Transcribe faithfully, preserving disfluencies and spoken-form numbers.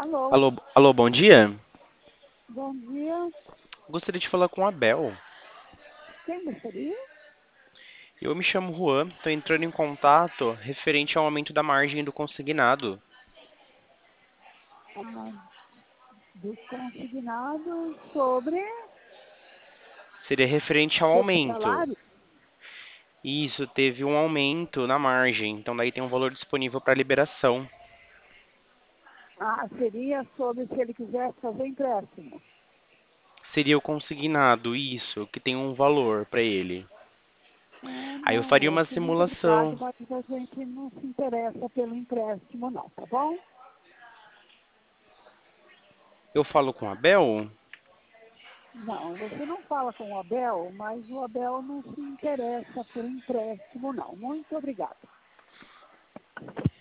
Alô, Alô, alô, bom dia. bom dia. Gostaria de falar com a Bel. Quem gostaria? Eu me chamo Juan, estou entrando em contato referente ao aumento da margem do consignado. Ah, do consignado sobre, Seria referente ao sobre aumento. salário? Isso, teve um aumento na margem, então daí tem um valor disponível para liberação. Ah, seria sobre se ele quisesse fazer empréstimo. Seria o consignado, isso, que tem um valor para ele. Ah, Aí eu não, faria uma moço, muito obrigado, simulação. mas a gente não se interessa pelo empréstimo, não, tá bom? Eu falo com a Bel? Não, você não fala com o Abel, mas o Abel não se interessa por empréstimo, não. Muito obrigado.